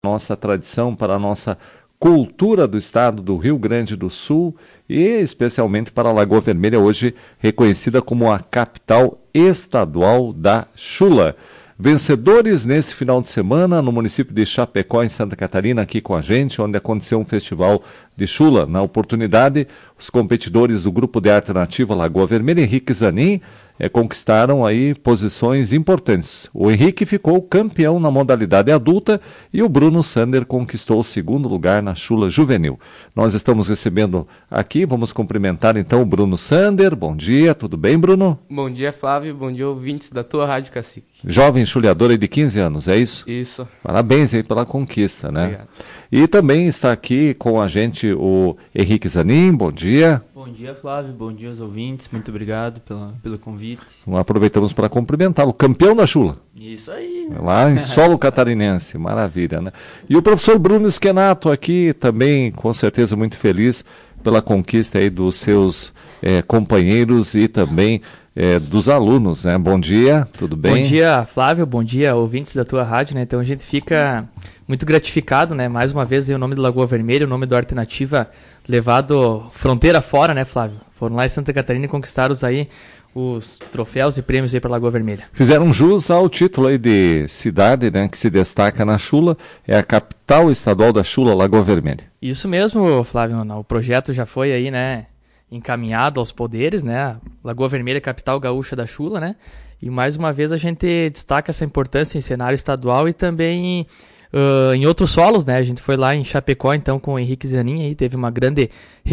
nossa tradição, para a nossa cultura do estado do Rio Grande do Sul e especialmente para a Lagoa Vermelha, hoje reconhecida como a capital estadual da chula. Vencedores nesse final de semana no município de Chapecó, em Santa Catarina, aqui com a gente, onde aconteceu um festival de chula. Na oportunidade, os competidores do Grupo de Arte Nativa Lagoa Vermelha, Henrique Zanin, conquistaram aí posições importantes. O Henrique ficou campeão na modalidade adulta e o Bruno Sander conquistou o segundo lugar na chula juvenil. Nós estamos recebendo aqui, vamos cumprimentar então o Bruno Sander. Bom dia, tudo bem, Bruno? Bom dia, Flávio, bom dia, ouvintes da tua Rádio Cacique. Jovem chuleador aí de 15 anos, é isso? Isso. Parabéns aí pela conquista, né? Obrigado. E também está aqui com a gente o Henrique Zanin, bom dia. Bom dia, Flávio, bom dia aos ouvintes, muito obrigado pelo convite. Aproveitamos para cumprimentá-lo, campeão da chula. Isso aí. Lá em solo catarinense, maravilha, né? E o professor Bruno Schenato aqui também, com certeza muito feliz pela conquista aí dos seus companheiros e também dos alunos, né? Bom dia, tudo bem? Bom dia, Flávio, bom dia, ouvintes da tua rádio, né? Então a gente fica muito gratificado, né? Mais uma vez aí o nome do Lagoa Vermelha, o nome do Arte Nativa levado fronteira fora, né, Flávio? Foram lá em Santa Catarina e conquistaram aí os troféus e prêmios aí para Lagoa Vermelha. Fizeram jus ao título aí de cidade, né, que se destaca na chula, é a capital estadual da chula, Lagoa Vermelha. Isso mesmo, Flávio, o projeto já foi aí, né, encaminhado aos poderes, né, Lagoa Vermelha, capital gaúcha da chula, né, e mais uma vez a gente destaca essa importância em cenário estadual e também em outros solos, né, a gente foi lá em Chapecó, então, com o Henrique Zanin, aí teve uma grande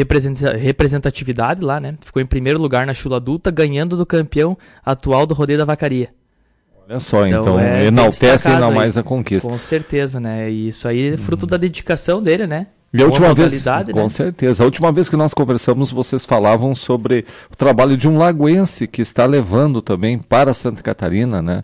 representatividade lá, né, ficou em primeiro lugar na chula adulta, ganhando do campeão atual do Rodeio da Vacaria. Olha só, então enaltece ainda mais a conquista. Com certeza, né, e isso aí é fruto da dedicação dele, né. E a última vez, né? Com certeza, a última vez que nós conversamos, vocês falavam sobre o trabalho de um lagoense que está levando também para Santa Catarina, né?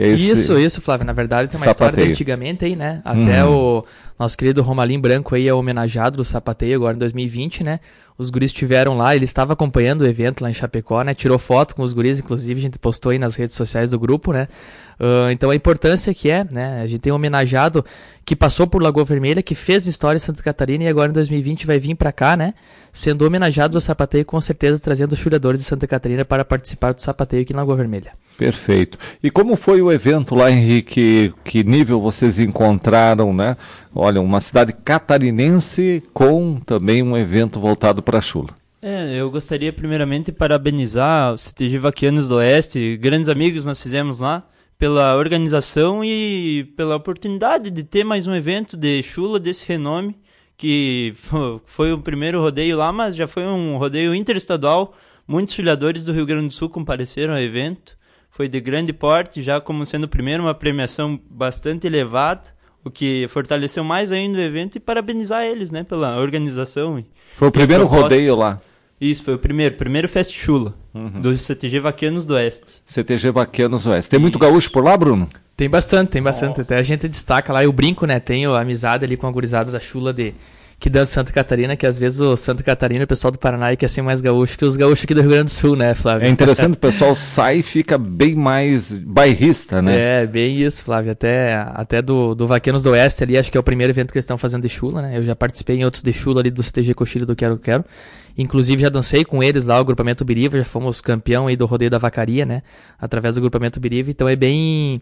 Isso, Flávio, na verdade tem uma história de antigamente aí, né? Até o nosso querido Romalim Branco aí é homenageado do sapateio agora em 2020, né? Os guris estiveram lá, ele estava acompanhando o evento lá em Chapecó, né? Tirou foto com os guris, inclusive a gente postou aí nas redes sociais do grupo, né? Então a importância que é, né? A gente tem um homenageado que passou por Lagoa Vermelha, que fez história em Santa Catarina e agora em 2020 vai vir para cá, né? Sendo homenageado do sapateio, com certeza trazendo os chuleadores de Santa Catarina para participar do sapateio aqui em Lagoa Vermelha. Perfeito. E como foi o evento lá, Henrique? Que nível vocês encontraram, né? Olha, uma cidade catarinense com também um evento voltado para a chula. Eu gostaria primeiramente de parabenizar os CTG Vaquianos do Oeste, grandes amigos nós fizemos lá, pela organização e pela oportunidade de ter mais um evento de chula desse renome, que foi o primeiro rodeio lá, mas já foi um rodeio interestadual. Muitos chuleadores do Rio Grande do Sul compareceram ao evento. Foi de grande porte, já como sendo o primeiro, uma premiação bastante elevada, o que fortaleceu mais ainda o evento, e parabenizar eles, né, pela organização. Foi o primeiro rodeio lá? Isso, foi o primeiro Fest Chula, do CTG Vaquianos do Oeste. CTG Vaquianos do Oeste. Tem muito gaúcho por lá, Bruno? Tem bastante. Nossa. Até a gente destaca lá, eu brinco, né, tenho amizade ali com a gurizada da chula que dança Santa Catarina, que às vezes o Santa Catarina, o pessoal do Paraná, quer ser mais gaúcho que os gaúchos aqui do Rio Grande do Sul, né, Flávio? É interessante, o pessoal sai e fica bem mais bairrista, né? Bem isso, Flávio. Até do Vaquianos do Oeste ali, acho que é o primeiro evento que eles estão fazendo de chula, né? Eu já participei em outros de chula ali do CTG Coxilha do Quero Quero. Inclusive já dancei com eles lá, o grupamento Biriva, já fomos campeão aí do Rodeio da Vacaria, né? Através do grupamento Biriva, então é bem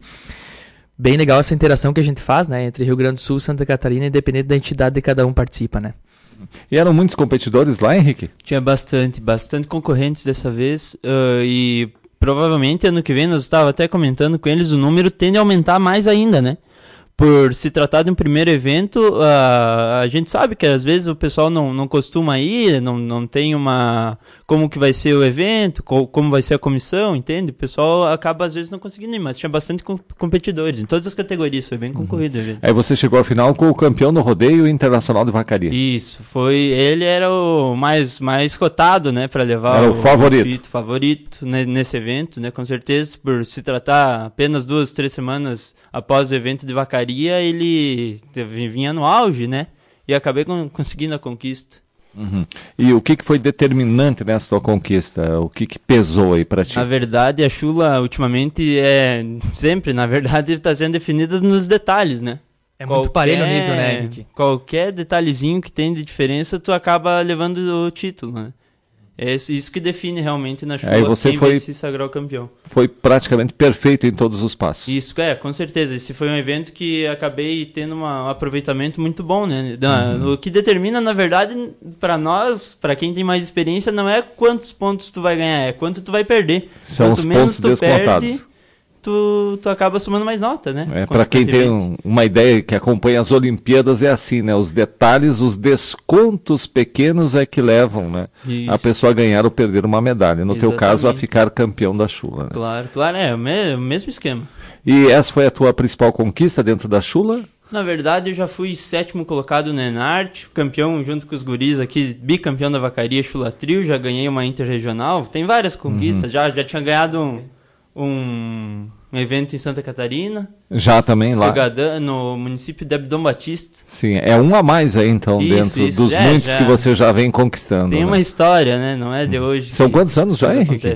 legal essa interação que a gente faz, né, entre Rio Grande do Sul e Santa Catarina, independente da entidade de cada um participa, né. E eram muitos competidores lá, Henrique? Tinha bastante concorrentes dessa vez, e provavelmente ano que vem, nós estávamos até comentando com eles, o número tende a aumentar mais ainda, né. Por se tratar de um primeiro evento, a gente sabe que às vezes o pessoal não costuma ir, não tem como que vai ser o evento, como vai ser a comissão, entende? O pessoal acaba às vezes não conseguindo ir, mas tinha bastante competidores, em todas as categorias, foi bem concorrido o evento. Aí você chegou ao final com o campeão do Rodeio Internacional de Vacaria. Isso, ele era o mais cotado, né, para levar era o favorito nesse evento, né, com certeza, por se tratar apenas 2-3 semanas após o evento de Vacaria, ele vinha no auge, né? E acabei conseguindo a conquista. E o que foi determinante nessa tua conquista? O que pesou aí pra ti? Na verdade, a chula ultimamente sempre, na verdade, está sendo definida nos detalhes, né? É muito parelho o nível, né, Henrique? Qualquer detalhezinho que tem de diferença, tu acaba levando o título, né? É isso que define realmente na Chula quem vai se sagrar o campeão. Foi praticamente perfeito em todos os passos. Isso, com certeza. Esse foi um evento que acabei tendo um aproveitamento muito bom, né? O que determina, na verdade, para nós, para quem tem mais experiência, não é quantos pontos tu vai ganhar, é quanto tu vai perder. São Quanto os menos pontos tu descontados. perde, tu acaba somando mais nota, né? Para quem tem uma ideia que acompanha as Olimpíadas é assim, né? Os detalhes, os descontos pequenos é que levam, né? A pessoa a ganhar ou perder uma medalha. No teu caso, a ficar campeão da Chula. Né? Claro, é o mesmo esquema. E essa foi a tua principal conquista dentro da Chula? Na verdade, eu já fui 7º colocado no Enarte, campeão junto com os guris aqui, bicampeão da Vacaria Chula Trio, já ganhei uma interregional, tem várias conquistas, já tinha ganhado um evento em Santa Catarina. Já também lá? No município de Abdom Batista. Sim, é um a mais aí então, dentro dos muitos que você já vem conquistando. Tem uma história, né? Não é de hoje. São quantos anos já, Henrique?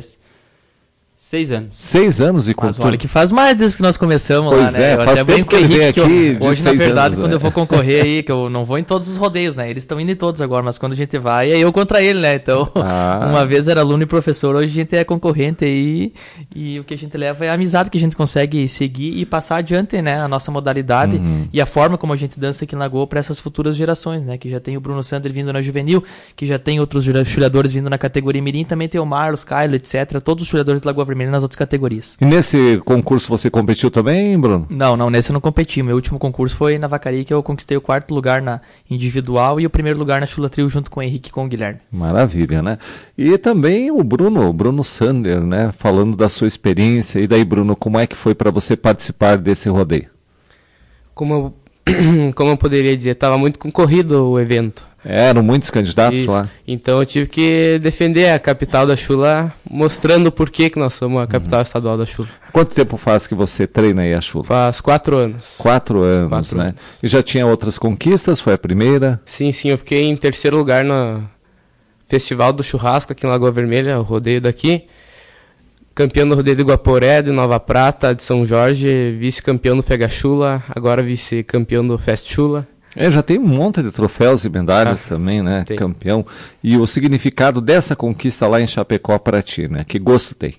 6 anos. 6 anos e Mas olha que faz mais desde que nós começamos pois lá, né? Eu até brinco com o Henrique que hoje, na verdade, quando eu vou concorrer aí, que eu não vou em todos os rodeios, né? Eles estão indo em todos agora, mas quando a gente vai, é eu contra ele, né? Então, uma vez era aluno e professor, hoje a gente é concorrente aí, e o que a gente leva é a amizade que a gente consegue seguir e passar adiante, né? A nossa modalidade e a forma como a gente dança aqui em Lagoa para essas futuras gerações, né? Que já tem o Bruno Sander vindo na juvenil, que já tem outros chuleadores vindo na categoria mirim, também tem o Marlos, Caio, etc. Todos os chuleadores de Lagoa Vermelha nas outras categorias. E nesse concurso você competiu também, Bruno? Não, nesse eu não competi. Meu último concurso foi na Vacaria, que eu conquistei o 4º lugar na individual e o 1º lugar na Chula Trio junto com o Henrique e com o Guilherme. Maravilha, né? E também o Bruno Sander, né? Falando da sua experiência. E daí, Bruno, como é que foi para você participar desse rodeio? Como eu poderia dizer, estava muito concorrido o evento. Eram muitos candidatos lá. Então eu tive que defender a capital da Chula, mostrando por que nós somos a capital estadual da Chula. Quanto tempo faz que você treina aí a Chula? Faz 4 anos. 4 anos, né? E já tinha outras conquistas? Foi a primeira? Sim, eu fiquei em 3º lugar no Festival do Churrasco aqui em Lagoa Vermelha, o rodeio daqui. Campeão do rodeio de Guaporé, de Nova Prata, de São Jorge, vice-campeão do Fega Chula, agora vice-campeão do Fest Chula. Já tem um monte de troféus e medalhas também, né? Tem. Campeão. E o significado dessa conquista lá em Chapecó para ti, né? Que gosto tem?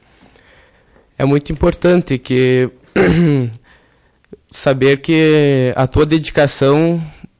É muito importante que saber que a tua dedicação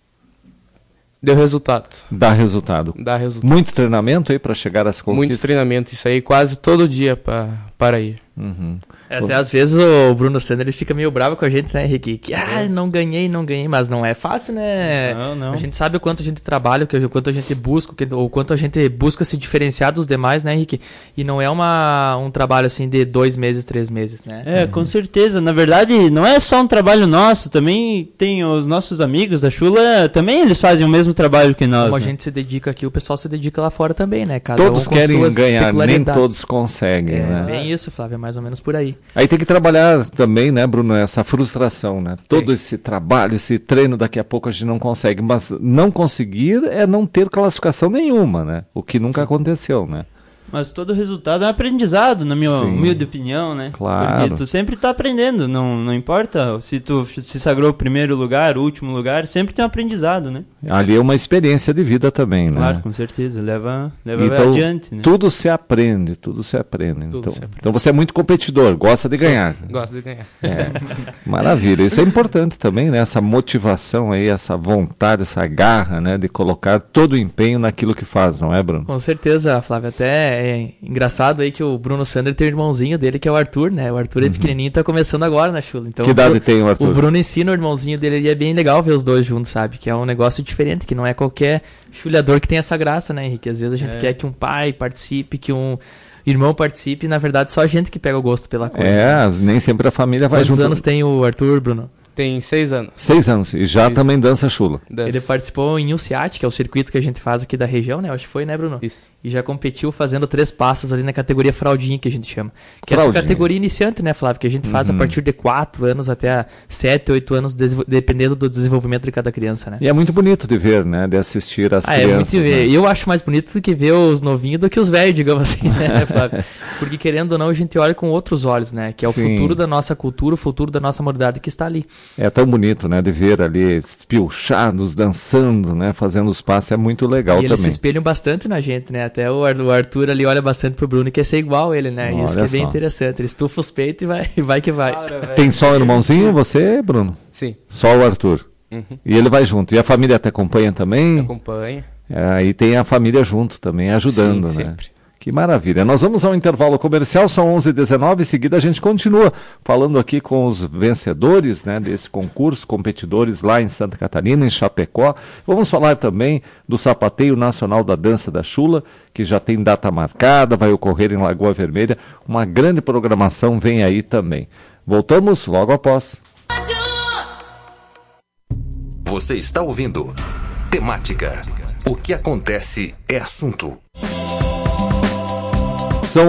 deu resultado. Dá resultado. Muito treinamento aí para chegar a essa conquista? Muito treinamento, isso aí quase todo dia para ir. Até às vezes o Bruno Sander ele fica meio bravo com a gente, né, Henrique? Que, não ganhei, mas não é fácil, né? Não. A gente sabe o quanto a gente trabalha, o quanto a gente busca, o quanto a gente busca se diferenciar dos demais, né, Henrique? E não é um trabalho assim de 2 meses, 3 meses, né? Com certeza. Na verdade, não é só um trabalho nosso, também tem os nossos amigos da Chula, também eles fazem o mesmo trabalho que nós. Como a gente se dedica aqui, o pessoal se dedica lá fora também, né? Todos querem ganhar, nem todos conseguem, né? Bem isso, Flávio, é mais ou menos por aí. Aí tem que trabalhar também, né, Bruno, essa frustração, né? Todo esse trabalho, esse treino, daqui a pouco a gente não consegue, mas não conseguir é não ter classificação nenhuma, né? O que nunca aconteceu, né? Mas todo resultado é um aprendizado, na minha humilde opinião, né? Claro. Porque tu sempre tá aprendendo, não importa se tu se sagrou o 1º lugar, o último lugar, sempre tem um aprendizado, né? Ali é uma experiência de vida também, né? Claro, com certeza, leva então, adiante, né? Tudo se aprende. Então você é muito competidor, gosta de ganhar. Gosto de ganhar. Maravilha, isso é importante também, né? Essa motivação aí, essa vontade, essa garra, né? De colocar todo o empenho naquilo que faz, não é, Bruno? Com certeza, Flávio, até é engraçado aí que o Bruno Sander tem o irmãozinho dele, que é o Arthur, né? O Arthur é pequenininho e tá começando agora na Chula. Então, que idade tem o Arthur? O Bruno ensina o irmãozinho dele e é bem legal ver os dois juntos, sabe? Que é um negócio diferente, que não é qualquer chuleador que tem essa graça, né, Henrique? Às vezes a gente quer que um pai participe, que um irmão participe, e na verdade só a gente que pega o gosto pela coisa. Nem sempre a família vai junto. Quantos anos tem o Arthur, Bruno? Tem 6 anos. 6 anos. E já também dança Chula. Ele participou em UCIAT, que é o circuito que a gente faz aqui da região, né? Acho que foi, né, Bruno? Isso. E já competiu fazendo 3 passos ali na categoria fraldinha, que a gente chama. Que é fraldinha. Essa categoria iniciante, né, Flávio? Que a gente faz a partir de 4 anos até 7, 8 anos, dependendo do desenvolvimento de cada criança, né? E é muito bonito de ver, né? De assistir as crianças. É muito ver. Eu acho mais bonito do que ver os novinhos do que os velhos, digamos assim, né, Flávio? Porque querendo ou não, a gente olha com outros olhos, né? Que é o futuro da nossa cultura, o futuro da nossa modalidade que está ali. É tão bonito, né, de ver ali piochados, dançando, né, fazendo os passes, é muito legal também. E eles se espelham bastante na gente, né, até o Arthur ali olha bastante pro Bruno e quer ser igual ele, né, isso que é bem interessante, ele estufa os peitos e vai que vai. Tem só o irmãozinho, você, Bruno? Sim. Só o Arthur? Uhum. E ele vai junto, e a família te acompanha também? Acompanha. E tem a família junto também, ajudando, sim, né? Sempre. Que maravilha. Nós vamos ao intervalo comercial, são 11h19, em seguida a gente continua falando aqui com os vencedores, né, desse concurso, competidores lá em Santa Catarina, em Chapecó. Vamos falar também do Sapateio Nacional da Dança da Chula, que já tem data marcada, vai ocorrer em Lagoa Vermelha. Uma grande programação vem aí também. Voltamos logo após. Você está ouvindo Temática. O que acontece é assunto. São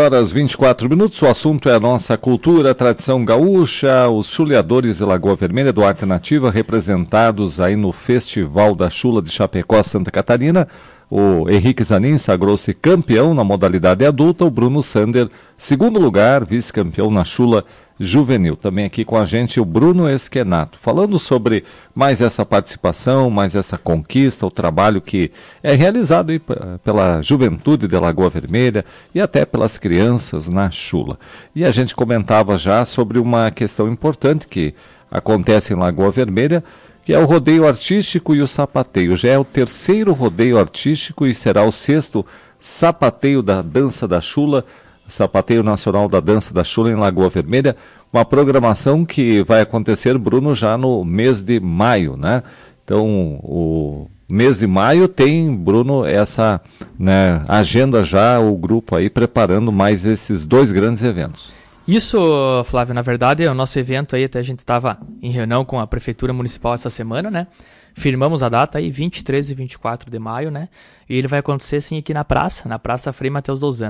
11h24, o assunto é a nossa cultura, tradição gaúcha, os chuleadores de Lagoa Vermelha do Arte Nativa, representados aí no Festival da Chula de Chapecó, Santa Catarina. O Henrique Zanin sagrou-se campeão na modalidade adulta, o Bruno Sander, segundo lugar, vice-campeão na Chula Juvenil. Também aqui com a gente o Bruno Esquenato, falando sobre mais essa participação, mais essa conquista, o trabalho que é realizado aí pela juventude de Lagoa Vermelha e até pelas crianças na Chula. E a gente comentava já sobre uma questão importante que acontece em Lagoa Vermelha, que é o rodeio artístico e o sapateio. Já é o terceiro rodeio artístico e será o sexto sapateio da Dança da Chula, Sapateio Nacional da Dança da Chula em Lagoa Vermelha, uma programação que vai acontecer, Bruno, já no mês de maio, né? Então, o mês de maio tem, Bruno, essa, né, agenda já, o grupo aí preparando mais esses dois grandes eventos. Isso, Flávio, na verdade, é o nosso evento aí, até a gente estava em reunião com a Prefeitura Municipal essa semana, né? Firmamos a data aí, 23 e 24 de maio, né? E ele vai acontecer, sim, aqui na Praça Frei Mateus Douzan.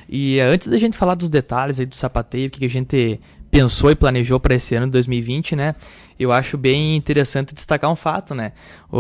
E antes da gente falar dos detalhes aí do sapateio, o que a gente pensou e planejou para esse ano de 2020, né? Eu acho bem interessante destacar um fato, né?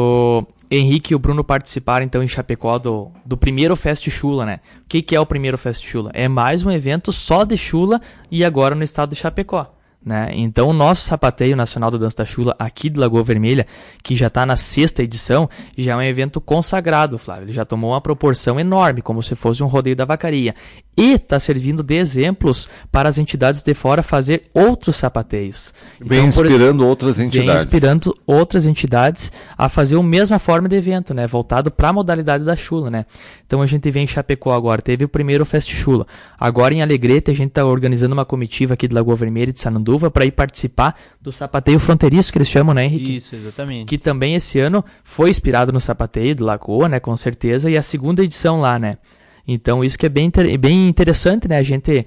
O Henrique e o Bruno participaram, então, em Chapecó do primeiro Fest Chula, né? O que é o primeiro Fest Chula? É mais um evento só de Chula e agora no estado de Chapecó. Né? Então o nosso Sapateio Nacional da Dança da Chula aqui de Lagoa Vermelha, que já está na 6ª edição, já é um evento consagrado, Flávio. Ele já tomou uma proporção enorme, como se fosse um rodeio da vacaria. E está servindo de exemplos para as entidades de fora fazer outros sapateios. Vem inspirando outras entidades. Vem inspirando outras entidades a fazer a mesma forma de evento, né? Voltado para a modalidade da Chula, né? Então a gente vem em Chapecó agora, teve o primeiro Fest Chula. Agora em Alegrete a gente está organizando uma comitiva aqui de Lagoa Vermelha e de Sananduva para ir participar do sapateio fronteiriço que eles chamam, né, Henrique? Isso, exatamente. Que também esse ano foi inspirado no sapateio de Lagoa, né, com certeza, e a 2ª edição lá, né? Então isso que é bem interessante, né, a gente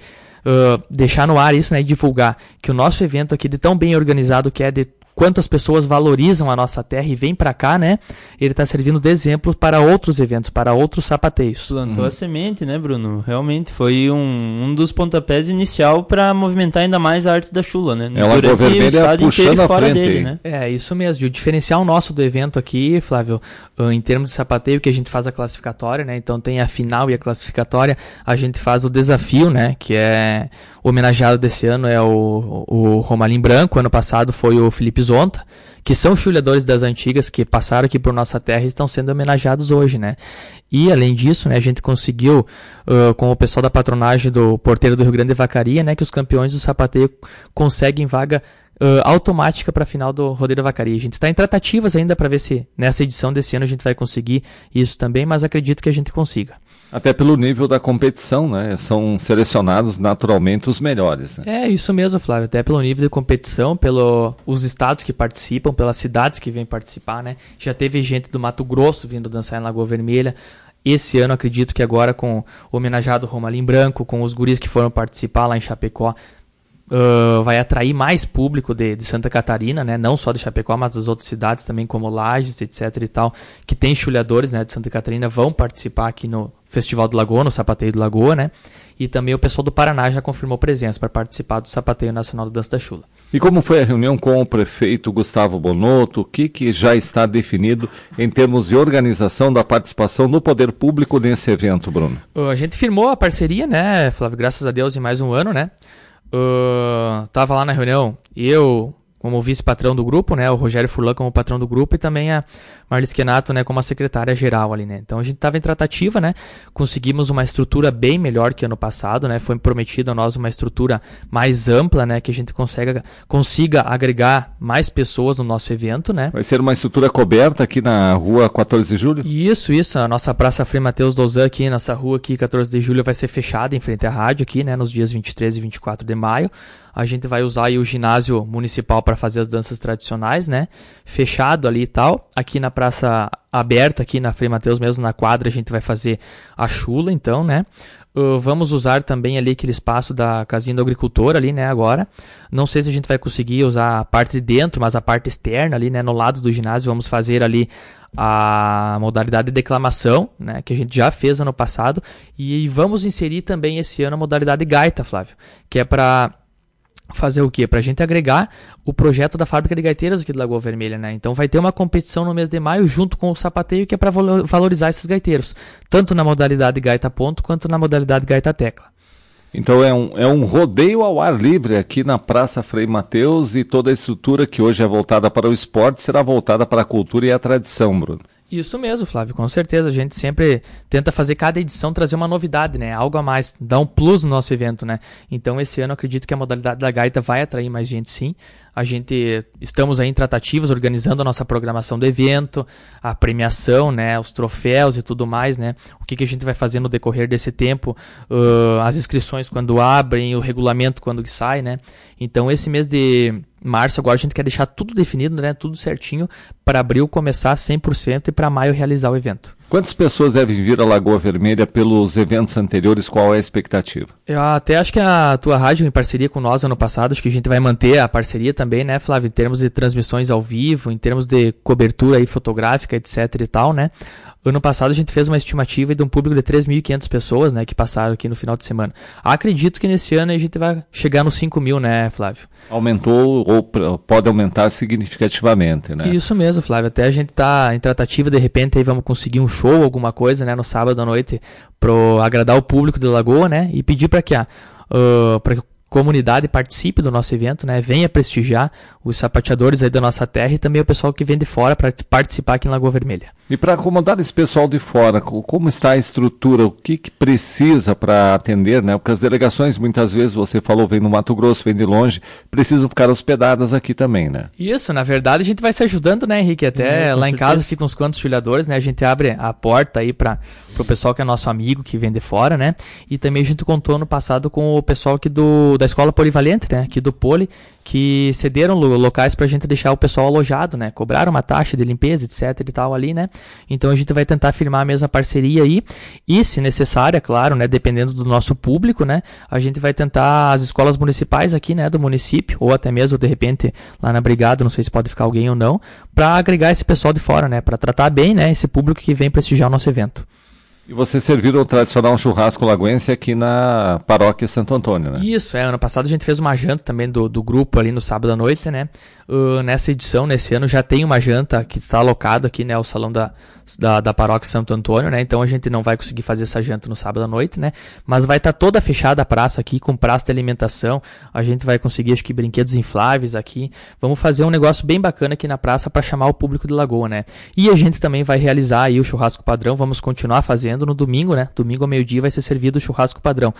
deixar no ar isso, né, e divulgar que o nosso evento aqui de tão bem organizado que é de quantas pessoas valorizam a nossa terra e vêm para cá, né? Ele está servindo de exemplo para outros eventos, para outros sapateios. Plantou a semente, né, Bruno? Realmente foi um dos pontapés inicial para movimentar ainda mais a arte da Chula, né? É uma Lagoa Vermelha puxando a frente dele, né? É, isso mesmo. E o diferencial nosso do evento aqui, Flávio, em termos de sapateio, que a gente faz a classificatória, né? Então tem a final e a classificatória, a gente faz o desafio, né? Que é homenageado desse ano é o Romalim Branco, ano passado foi o Felipe Zonta, que são chuleadores das antigas que passaram aqui por nossa terra e estão sendo homenageados hoje, né? E além disso, né, a gente conseguiu com o pessoal da patronagem do Porteiro do Rio Grande de Vacaria, né, que os campeões do sapateio conseguem vaga automática para a final do Rodeio da Vacaria. A gente está em tratativas ainda para ver se nessa edição desse ano a gente vai conseguir isso também, mas acredito que a gente consiga. Até pelo nível da competição, né? São selecionados naturalmente os melhores, né? É, isso mesmo, Flávio. Até pelo nível de competição, pelos estados que participam, pelas cidades que vêm participar, né? Já teve gente do Mato Grosso vindo dançar em Lagoa Vermelha. Esse ano, acredito que agora com o homenageado Romalim Branco, com os guris que foram participar lá em Chapecó, vai atrair mais público de Santa Catarina, né? Não só de Chapecó, mas das outras cidades também, como Lages, etc. e tal, que tem chuleadores, né, de Santa Catarina, vão participar aqui no Festival do Lagoa, no Sapateio do Lagoa, né? E também o pessoal do Paraná já confirmou presença para participar do Sapateio Nacional da Dança da Chula. E como foi a reunião com o prefeito Gustavo Bonotto? O que já está definido em termos de organização da participação do poder público nesse evento, Bruno? A gente firmou a parceria, né, Flávio, graças a Deus, em mais um ano, né? Tava lá na reunião, eu, como vice-patrão do grupo, né, o Rogério Furlan como patrão do grupo e também a Marlis Kenato, né, como a secretária-geral ali, né. Então a gente estava em tratativa, né, conseguimos uma estrutura bem melhor que ano passado, né, foi prometido a nós uma estrutura mais ampla, né, que a gente consiga agregar mais pessoas no nosso evento, né. Vai ser uma estrutura coberta aqui na rua 14 de julho? Isso, a nossa Praça Frei Mateus Dozan aqui, nossa rua aqui, 14 de julho, vai ser fechada em frente à rádio aqui, né, nos dias 23 e 24 de maio. A gente vai usar aí o ginásio municipal para fazer as danças tradicionais, né? Fechado ali e tal. Aqui na praça aberta, aqui na Frei Mateus mesmo, na quadra, a gente vai fazer a chula, então, né? Vamos usar também ali aquele espaço da casinha do agricultor ali, né, agora. Não sei se a gente vai conseguir usar a parte de dentro, mas a parte externa ali, né, no lado do ginásio, vamos fazer ali a modalidade de declamação, né, que a gente já fez ano passado. E vamos inserir também esse ano a modalidade gaita, Flávio, que é para fazer o quê? Pra gente agregar o projeto da fábrica de gaiteiras aqui de Lagoa Vermelha, né? Então vai ter uma competição no mês de maio junto com o sapateio, que é para valorizar esses gaiteiros, tanto na modalidade gaita ponto quanto na modalidade gaita tecla. Então é um rodeio ao ar livre aqui na Praça Frei Mateus, e toda a estrutura que hoje é voltada para o esporte será voltada para a cultura e a tradição, Bruno. Isso mesmo, Flávio, com certeza. A gente sempre tenta fazer cada edição trazer uma novidade, né? Algo a mais, dar um plus no nosso evento, né? Então esse ano eu acredito que a modalidade da gaita vai atrair mais gente, sim. Estamos aí em tratativas, organizando a nossa programação do evento, a premiação, né, os troféus e tudo mais, né, o que a gente vai fazer no decorrer desse tempo, as inscrições quando abrem, o regulamento quando sai, né. Então esse mês de março agora a gente quer deixar tudo definido, né, tudo certinho, para abril começar 100% e para maio realizar o evento. Quantas pessoas devem vir à Lagoa Vermelha pelos eventos anteriores? Qual é a expectativa? Eu até acho que a tua rádio, em parceria com nós ano passado, acho que a gente vai manter a parceria também, né, Flávio, em termos de transmissões ao vivo, em termos de cobertura aí fotográfica, etc e tal, né. Ano passado a gente fez uma estimativa de um público de 3.500 pessoas, né, que passaram aqui no final de semana. Acredito que nesse ano a gente vai chegar nos 5.000, né, Flávio? Aumentou ou pode aumentar significativamente, né? Isso mesmo, Flávio. Até a gente tá em tratativa, de repente aí vamos conseguir um show, alguma coisa, né, no sábado à noite, para agradar o público de Lagoa, né, e pedir para que a comunidade participe do nosso evento, né? Venha prestigiar os sapateadores aí da nossa terra e também o pessoal que vem de fora para participar aqui em Lagoa Vermelha. E para acomodar esse pessoal de fora, como está a estrutura? O que precisa para atender, né? Porque as delegações, muitas vezes, você falou, vem no Mato Grosso, vem de longe, precisam ficar hospedadas aqui também, né? Isso, na verdade a gente vai se ajudando, né, Henrique? Até lá em casa ficam uns quantos filhadores, né? A gente abre a porta aí para o pessoal que é nosso amigo, que vem de fora, né? E também a gente contou no passado com o pessoal aqui da Escola Polivalente, né? Aqui do Poli, que cederam locais pra gente deixar o pessoal alojado, né? Cobraram uma taxa de limpeza, etc e tal ali, né? Então a gente vai tentar firmar a mesma parceria aí, e se necessário, é claro, né? Dependendo do nosso público, né? A gente vai tentar as escolas municipais aqui, né? Do município, ou até mesmo, de repente, lá na Brigada, não sei se pode ficar alguém ou não, pra agregar esse pessoal de fora, né? Pra tratar bem, né? Esse público que vem prestigiar o nosso evento. E vocês serviram o tradicional churrasco lagoense aqui na paróquia Santo Antônio, né? Isso, ano passado a gente fez uma janta também do grupo ali no sábado à noite, né? Nessa edição, nesse ano, já tem uma janta que está alocado aqui, né? O salão da paróquia Santo Antônio, né? Então a gente não vai conseguir fazer essa janta no sábado à noite, né? Mas vai estar toda fechada a praça aqui, com praça de alimentação. A gente vai conseguir, acho que, brinquedos infláveis aqui. Vamos fazer um negócio bem bacana aqui na praça para chamar o público de Lagoa, né? E a gente também vai realizar aí o churrasco padrão. Vamos continuar fazendo no domingo, né? Domingo ao meio-dia vai ser servido o churrasco padrão.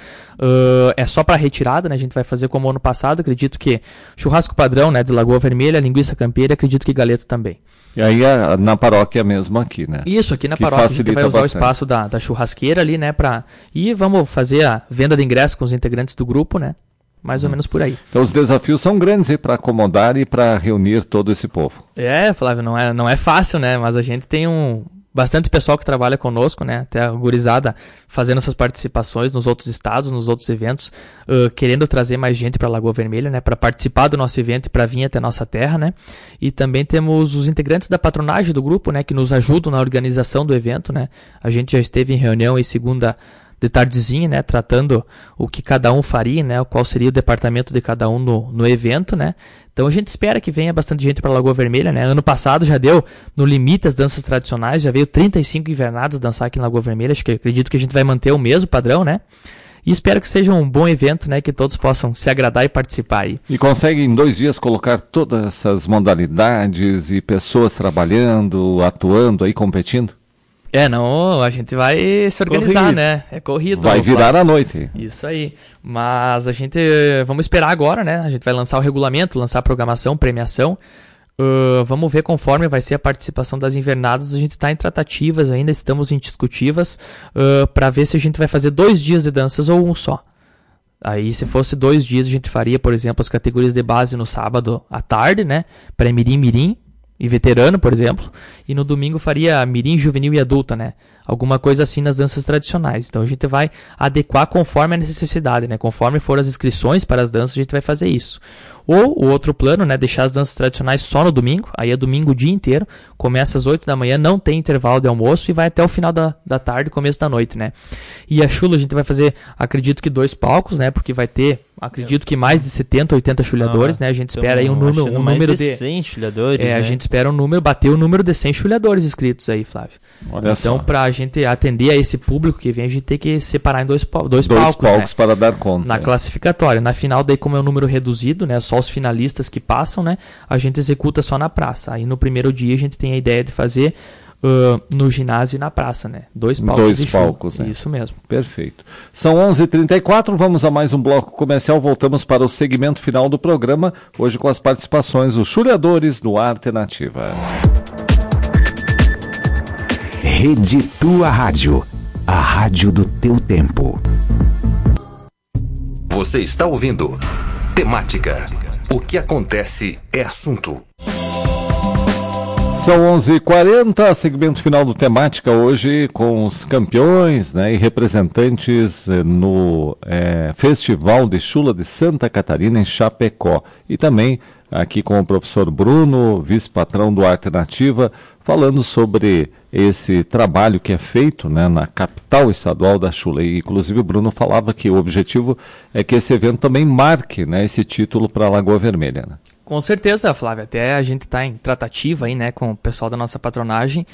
É só para retirada, né? A gente vai fazer como ano passado. Acredito que churrasco padrão, né? De Lagoa Vermelha, linguiça campeira, acredito que galeto também. E aí na paróquia mesmo aqui, né? Isso, aqui na paróquia a gente vai usar bastante o espaço da churrasqueira ali, né? E vamos fazer a venda de ingressos com os integrantes do grupo, né? Mais ou menos por aí. Então os desafios são grandes aí para acomodar e para reunir todo esse povo. Flávio, não é fácil, né? Mas a gente tem bastante pessoal que trabalha conosco, né? Até a gurizada fazendo essas participações nos outros estados, nos outros eventos, querendo trazer mais gente para Lagoa Vermelha, né? Para participar do nosso evento e para vir até a nossa terra, né? E também temos os integrantes da patronagem do grupo, né? Que nos ajudam na organização do evento, né? A gente já esteve em reunião em segunda de tardezinha, né, tratando o que cada um faria, né, qual seria o departamento de cada um no evento, né. Então a gente espera que venha bastante gente para Lagoa Vermelha, né. Ano passado já deu no limite as danças tradicionais, já veio 35 invernadas dançar aqui em Lagoa Vermelha, acredito que a gente vai manter o mesmo padrão, né. E espero que seja um bom evento, né, que todos possam se agradar e participar aí. E consegue em 2 dias colocar todas essas modalidades e pessoas trabalhando, atuando aí, competindo? Não, a gente vai se organizar, né? É corrido. Vai virar à noite. Isso aí. Mas vamos esperar agora, né? A gente vai lançar o regulamento, lançar a programação, premiação. Vamos ver conforme vai ser a participação das invernadas. A gente está em tratativas ainda, estamos em discutivas, para ver se a gente vai fazer 2 dias de danças ou um só. Aí, se fosse 2 dias, a gente faria, por exemplo, as categorias de base no sábado à tarde, né? Pré-mirim e veterano, por exemplo. E no domingo faria mirim, juvenil e adulta, né? Alguma coisa assim nas danças tradicionais. Então a gente vai adequar conforme a necessidade, né? Conforme for as inscrições para as danças, a gente vai fazer isso. Ou o outro plano, né? Deixar as danças tradicionais só no domingo. Aí é domingo o dia inteiro. Começa às 8 da manhã, não tem intervalo de almoço e vai até o final da tarde, começo da noite, né? E a chula a gente vai fazer, acredito que 2 palcos, né? Porque vai ter, acredito que mais de 70, 80 chulhadores, né? A gente espera aí um número de 100 chulhadores, né? A gente espera bater o número de 100 chulhadores inscritos aí, Flávio. Olha então, pra gente atender a esse público que vem, a gente tem que separar em dois palcos, né? Para dar conta. Na classificatória. Na final, daí, como é um número reduzido, né? Só os finalistas que passam, né? A gente executa só na praça. Aí no primeiro dia a gente tem a ideia de fazer no ginásio e na praça, né? 2 palcos. 2 palcos, né? Isso mesmo. Perfeito. São 11h34, vamos a mais um bloco comercial, voltamos para o segmento final do programa, hoje com as participações dos chulhadores do Arte Nativa. Rede Tua Rádio, a rádio do teu tempo. Você está ouvindo Temática. O que acontece é assunto. São 11h40, segmento final do Temática, hoje com os campeões, né, e representantes no Festival de Chula de Santa Catarina, em Chapecó. E também aqui com o professor Bruno, vice-patrão do Arte Nativa, falando sobre esse trabalho que é feito, né, na capital estadual da chula. E, inclusive, o Bruno falava que o objetivo é que esse evento também marque, né, esse título para a Lagoa Vermelha, né? Com certeza, Flávio. Até a gente está em tratativa aí, né, com o pessoal da nossa patronagem,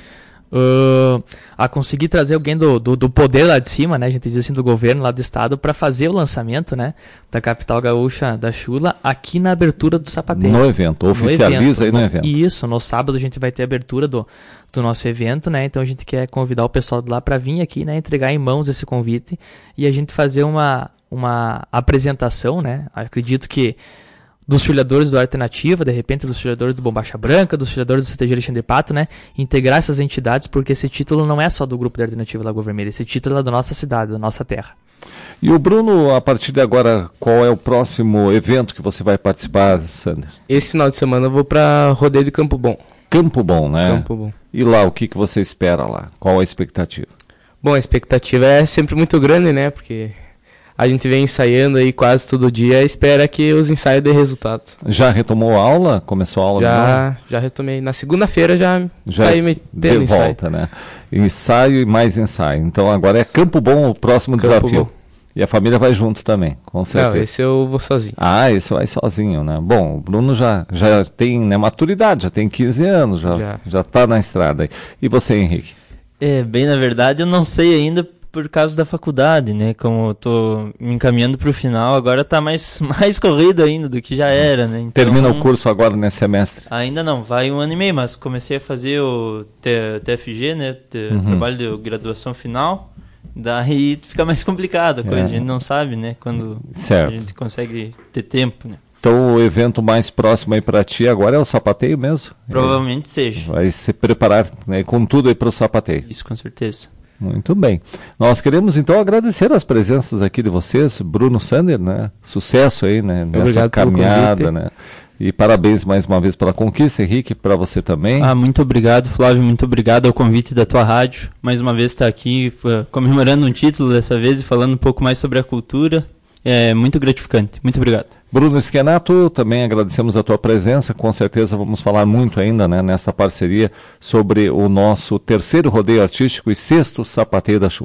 a conseguir trazer alguém do poder lá de cima, né, a gente diz assim, do governo lá do estado, para fazer o lançamento, né, da capital gaúcha da chula aqui na abertura do sapateio. No evento, oficializa aí no evento. Isso, no sábado a gente vai ter a abertura do nosso evento, né, então a gente quer convidar o pessoal de lá para vir aqui, né, entregar em mãos esse convite e a gente fazer uma apresentação, né, acredito que dos chulhadores do Arte Nativa, de repente dos chulhadores do Bombacha Branca, dos chulhadores do CTG Alexandre Pato, né? Integrar essas entidades, porque esse título não é só do Grupo da Arte Nativa Lagoa Vermelha, esse título é da nossa cidade, da nossa terra. E o Bruno, a partir de agora, qual é o próximo evento que você vai participar, Sanders? Esse final de semana eu vou para Rodeio de Campo Bom. Campo Bom, né? Campo Bom. E lá, o que você espera lá? Qual a expectativa? Bom, a expectativa é sempre muito grande, né? Porque a gente vem ensaiando aí quase todo dia, espera que os ensaios dêem resultado. Já retomou a aula? Começou a aula? Já retomei. Na segunda-feira já saí metendo de volta, ensaio. Né? Ensaio e mais ensaio. Então agora é Campo Bom o próximo desafio. Bom. E a família vai junto também, com certeza. Não, esse eu vou sozinho. Ah, esse vai sozinho, né? Bom, o Bruno já tem, né, maturidade, já tem 15 anos, já tá na estrada aí. E você, Henrique? Bem, na verdade eu não sei ainda, por causa da faculdade, né? Como eu tô me encaminhando para o final, agora tá mais corrido ainda do que já era, né? Então, termina o curso agora nesse semestre? Ainda não, vai 1 ano e meio, mas comecei a fazer o TFG, né? Trabalho de graduação final, daí fica mais complicado a coisa, a gente não sabe, né? Quando a gente consegue ter tempo, né? Então o evento mais próximo aí para ti agora é o sapateio mesmo? Provavelmente seja. Vai se preparar, né, com tudo aí para o sapateio. Isso, com certeza. Muito bem. Nós queremos então agradecer as presenças aqui de vocês, Bruno, Sander, né? Sucesso aí, né? Nessa caminhada, né? E parabéns mais uma vez pela conquista, Henrique, para você também. Muito obrigado, Flávio, muito obrigado ao convite da tua rádio. Mais uma vez estar aqui comemorando um título dessa vez e falando um pouco mais sobre a cultura. É muito gratificante. Muito obrigado. Bruno Schenato, também agradecemos a tua presença. Com certeza vamos falar muito ainda, né, nessa parceria sobre o nosso 3º rodeio artístico e 6º sapateio da chula.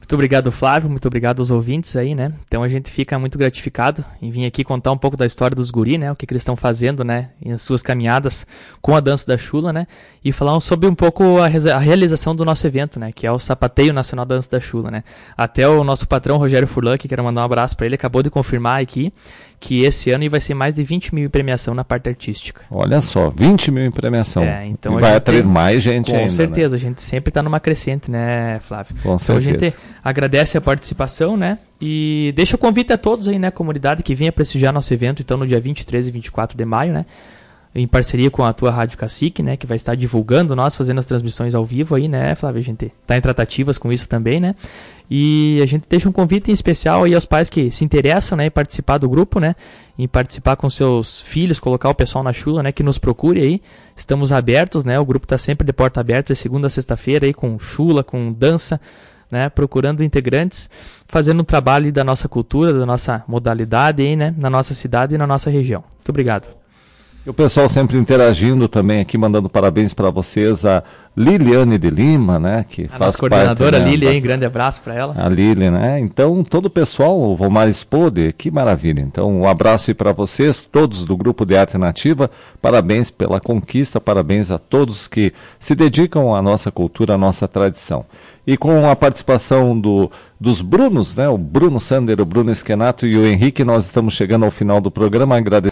Muito obrigado, Flávio, muito obrigado aos ouvintes aí, né? Então a gente fica muito gratificado em vir aqui contar um pouco da história dos guri, né? O que eles estão fazendo, né? Em suas caminhadas com a dança da chula, né? E falar sobre um pouco a realização do nosso evento, né? Que é o Sapateio Nacional da Dança da Chula, né? Até o nosso patrão, Rogério Furlan, que quero mandar um abraço para ele, acabou de confirmar aqui que esse ano vai ser mais de 20 mil em premiação na parte artística. Olha só, 20 mil em premiação. Então e vai atrair mais gente ainda. Com certeza, né? A gente sempre está numa crescente, né, Flávio? Com então certeza. A gente agradece a participação, né? E deixa o convite a todos aí, né, comunidade, que venha prestigiar nosso evento, então, no dia 23 e 24 de maio, né? Em parceria com a tua Rádio Cacique, né, que vai estar divulgando nós, fazendo as transmissões ao vivo aí, né, Flávio? A gente está em tratativas com isso também, né? E a gente deixa um convite em especial aí aos pais que se interessam, né, em participar do grupo, né, em participar com seus filhos, colocar o pessoal na chula, né, que nos procure aí. Estamos abertos, né, o grupo está sempre de porta aberta, de segunda a sexta-feira aí, com chula, com dança, né, procurando integrantes, fazendo um trabalho da nossa cultura, da nossa modalidade aí, né, na nossa cidade e na nossa região. Muito obrigado. E o pessoal sempre interagindo também aqui, mandando parabéns para vocês, a Liliane de Lima, né? Que a faz nossa coordenadora parte, né, Lili, hein? Grande abraço para ela. A Lili, né? Então, todo o pessoal, o Vomar Spode, que maravilha. Então, um abraço aí para vocês, todos do Grupo de Arte Nativa, parabéns pela conquista, parabéns a todos que se dedicam à nossa cultura, à nossa tradição. E com a participação dos Brunos, né? O Bruno Sander, o Bruno Esquenato e o Henrique, nós estamos chegando ao final do programa, agradecendo